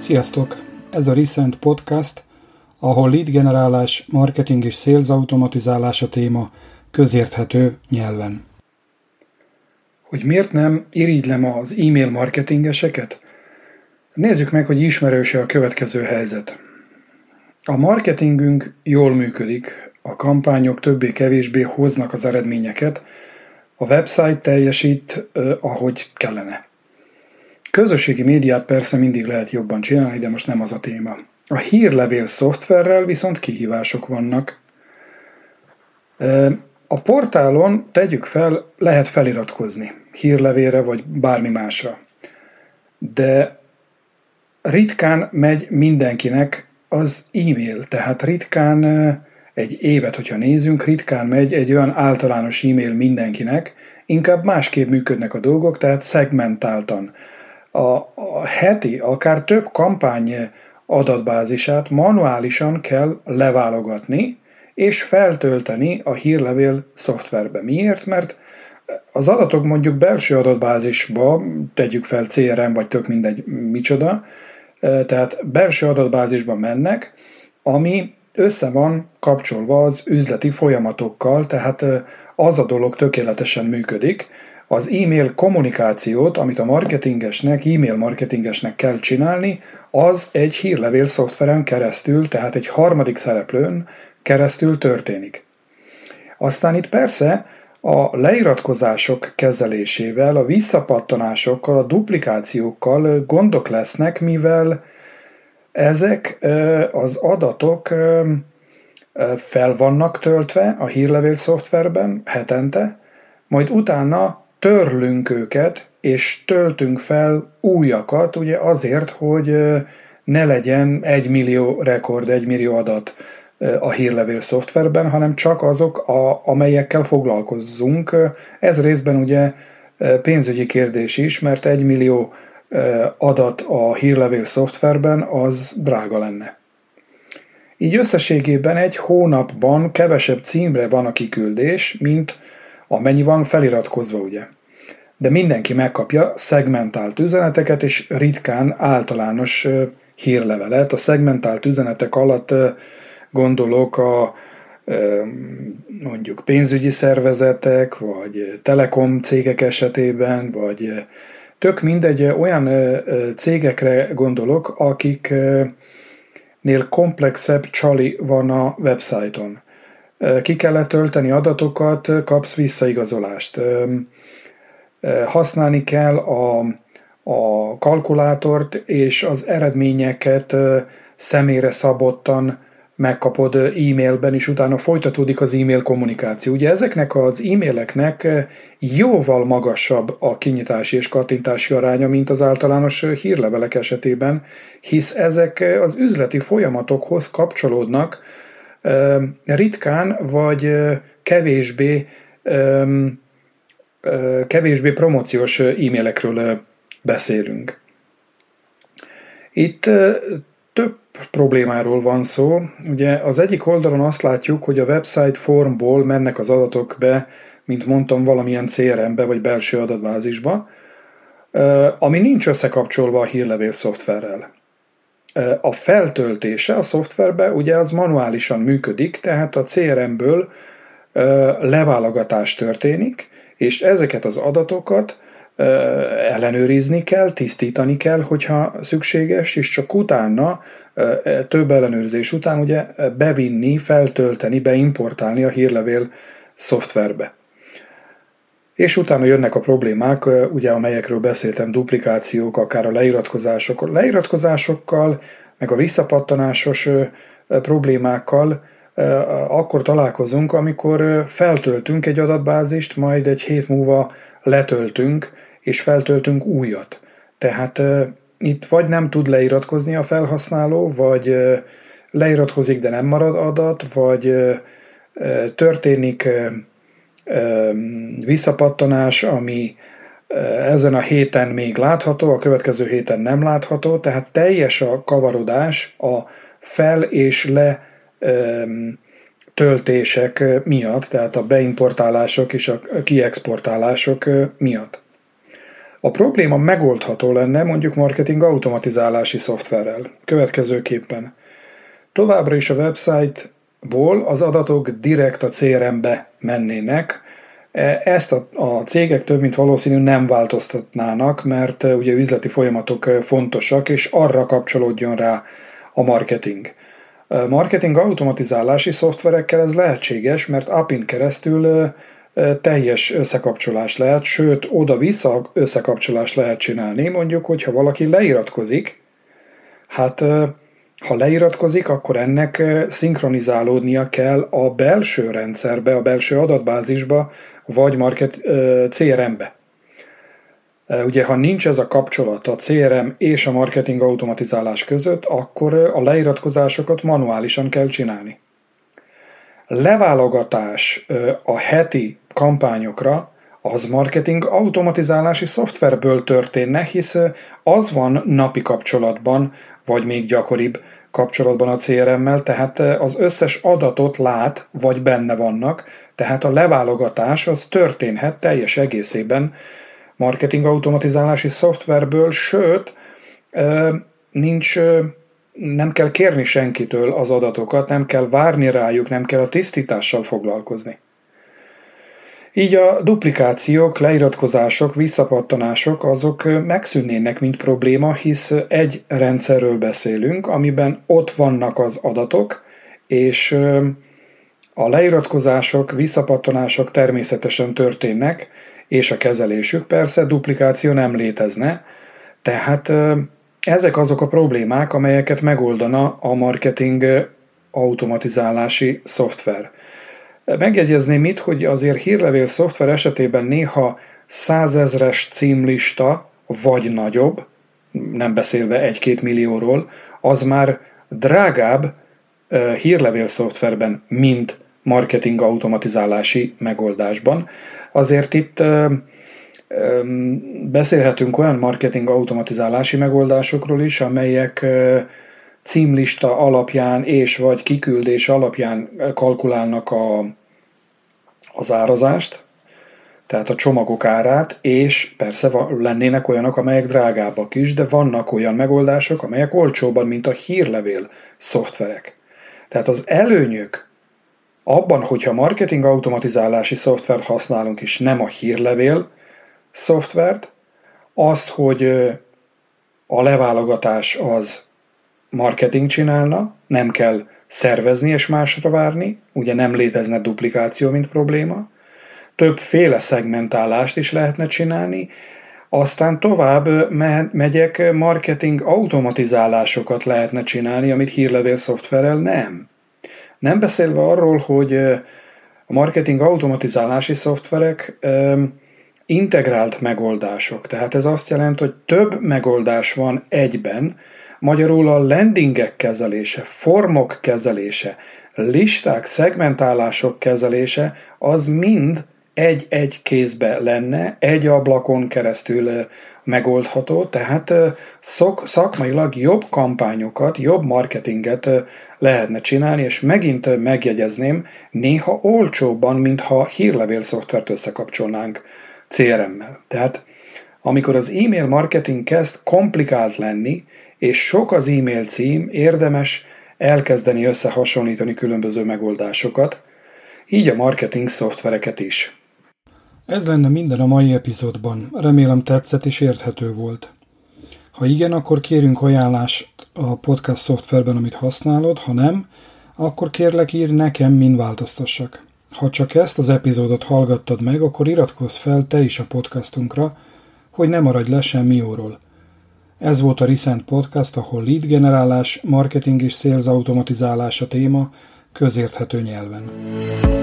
Sziasztok! Ez a Recent Podcast, ahol lead generálás, marketing és sales automatizálás a téma közérthető nyelven. Hogy miért nem irigylem az e-mail marketingeseket? Nézzük meg, hogy ismerőse a következő helyzet. A marketingünk jól működik, a kampányok többé-kevésbé hoznak az eredményeket, a website teljesít, ahogy kellene. Közösségi médiát persze mindig lehet jobban csinálni, de most nem az a téma. A hírlevél szoftverrel viszont kihívások vannak. A portálon, tegyük fel, lehet feliratkozni hírlevélre vagy bármi másra. De ritkán megy mindenkinek az e-mail, tehát ritkán egy évet, hogyha nézünk, ritkán megy egy olyan általános e-mail mindenkinek, inkább másképp működnek a dolgok, tehát szegmentáltan. A heti, akár több kampány adatbázisát manuálisan kell leválogatni, és feltölteni a hírlevél szoftverbe. Miért? Mert az adatok mondjuk belső adatbázisba, tegyük fel CRM, vagy tök mindegy micsoda, tehát belső adatbázisba mennek, ami össze van kapcsolva az üzleti folyamatokkal, tehát az a dolog tökéletesen működik. Az e-mail kommunikációt, amit a marketingesnek, e-mail marketingesnek kell csinálni, az egy hírlevél szoftveren keresztül, tehát egy harmadik szereplőn keresztül történik. Aztán itt persze a leiratkozások kezelésével, a visszapattanásokkal, a duplikációkkal gondok lesznek, mivel ezek az adatok fel vannak töltve a hírlevél szoftverben hetente, majd utána törlünk őket, és töltünk fel újakat, ugye azért, hogy ne legyen 1 millió rekord, 1 millió adat a hírlevél szoftverben, hanem csak azok, amelyekkel foglalkozzunk. Ez részben ugye pénzügyi kérdés is, mert 1 millió adat a hírlevél szoftverben az drága lenne. Így összességében egy hónapban kevesebb címre van a kiküldés, mint amennyi van feliratkozva, ugye. De mindenki megkapja szegmentált üzeneteket, és ritkán általános hírlevelet. A szegmentált üzenetek alatt gondolok a mondjuk pénzügyi szervezetek, vagy telekom cégek esetében, vagy tök mindegy, olyan cégekre gondolok, akiknél komplexebb csali van a websájton. Ki kellett tölteni adatokat, kapsz visszaigazolást. Használni kell a kalkulátort, és az eredményeket személyre szabottan megkapod e-mailben, és utána folytatódik az e-mail kommunikáció. Ugye ezeknek az e-maileknek jóval magasabb a kinyitási és kattintási aránya, mint az általános hírlevelek esetében, hisz ezek az üzleti folyamatokhoz kapcsolódnak, ritkán vagy kevésbé promóciós e-mailekről beszélünk. Itt több problémáról van szó. Ugye az egyik oldalon azt látjuk, hogy a website formból mennek az adatok be, mint mondtam, valamilyen CRM-be vagy belső adatbázisba, ami nincs összekapcsolva a hírlevél szoftverrel. A feltöltése a szoftverbe ugye az manuálisan működik, tehát a CRM-ből leválogatás történik, és ezeket az adatokat ellenőrizni kell, tisztítani kell, hogyha szükséges, és csak utána, több ellenőrzés után ugye bevinni, feltölteni, beimportálni a hírlevél szoftverbe. És utána jönnek a problémák, ugye, amelyekről beszéltem, duplikációk, akár a leiratkozások. A leiratkozásokkal, meg a visszapattanásos problémákkal akkor találkozunk, amikor feltöltünk egy adatbázist, majd egy hét múlva letöltünk, és feltöltünk újat. Tehát itt vagy nem tud leiratkozni a felhasználó, vagy leiratkozik, de nem marad adat, vagy történik visszapattanás, ami ezen a héten még látható, a következő héten nem látható, tehát teljes a kavarodás a fel- és letöltések miatt, tehát a beimportálások és a kiexportálások miatt. A probléma megoldható lenne mondjuk marketing automatizálási szoftverrel. Következőképpen. Továbbra is a website-ból az adatok direkt a CRM-be mennének. Ezt a cégek több mint valószínű nem változtatnának, mert ugye üzleti folyamatok fontosak, és arra kapcsolódjon rá a marketing. Marketing automatizálási szoftverekkel ez lehetséges, mert API-n keresztül teljes összekapcsolás lehet, sőt, oda-vissza összekapcsolást lehet csinálni. Mondjuk, hogyha valaki leiratkozik, hát ha leiratkozik, akkor ennek szinkronizálódnia kell a belső rendszerbe, a belső adatbázisba, vagy CRM-be. Ugye, ha nincs ez a kapcsolat a CRM és a marketing automatizálás között, akkor a leiratkozásokat manuálisan kell csinálni. Leválogatás a heti kampányokra az marketing automatizálási szoftverből történne, hisz az van napi kapcsolatban, vagy még gyakoribb kapcsolatban a CRM-mel, tehát az összes adatot lát, vagy benne vannak, tehát a leválogatás az történhet teljes egészében marketing automatizálási szoftverből, sőt, nem kell kérni senkitől az adatokat, nem kell várni rájuk, nem kell a tisztítással foglalkozni. Így a duplikációk, leiratkozások, visszapattanások azok megszűnnének, mint probléma, hisz egy rendszerről beszélünk, amiben ott vannak az adatok, és a leiratkozások, visszapattanások természetesen történnek, és a kezelésük persze, duplikáció nem létezne, tehát ezek azok a problémák, amelyeket megoldana a marketing automatizálási szoftver. Megjegyezném itt, hogy azért hírlevél szoftver esetében néha 100 000-es címlista, vagy nagyobb, nem beszélve 1-2 millióról, az már drágább hírlevél szoftverben, mint marketing automatizálási megoldásban. Azért itt beszélhetünk olyan marketing automatizálási megoldásokról is, amelyek címlista alapján és vagy kiküldés alapján kalkulálnak az árazást, tehát a csomagok árát, és persze lennének olyanok, amelyek drágábbak is, de vannak olyan megoldások, amelyek olcsóbban, mint a hírlevél szoftverek. Tehát az előnyök abban, hogyha marketing automatizálási szoftvert használunk, és nem a hírlevél szoftvert, az, hogy a leválogatás az marketing csinálna, nem kell szervezni és másra várni, ugye nem létezne duplikáció, mint probléma, többféle szegmentálást is lehetne csinálni, aztán tovább megyek, marketing automatizálásokat lehetne csinálni, amit hírlevél szoftverrel nem. Nem beszélve arról, hogy a marketing automatizálási szoftverek integrált megoldások. Tehát ez azt jelenti, hogy több megoldás van egyben, magyarul a landingek kezelése, formok kezelése, listák, szegmentálások kezelése, az mind egy-egy kézbe lenne, egy ablakon keresztül megoldható, tehát szakmailag jobb kampányokat, jobb marketinget lehetne csinálni, és megint megjegyezném, néha olcsóbban, mintha hírlevél szoftvert összekapcsolnánk CRM-mel. Tehát amikor az e-mail marketing kezd komplikált lenni, és sok az e-mail cím, érdemes elkezdeni összehasonlítani különböző megoldásokat, így a marketing szoftvereket is. Ez lenne minden a mai epizódban. Remélem tetszett és érthető volt. Ha igen, akkor kérünk ajánlást a podcast szoftverben, amit használod, ha nem, akkor kérlek írj nekem, min változtassak. Ha csak ezt az epizódot hallgattad meg, akkor iratkozz fel te is a podcastunkra, hogy ne maradj le semmi jóról. Ez volt a Recent Podcast, ahol lead generálás, marketing és sales automatizálás a téma közérthető nyelven.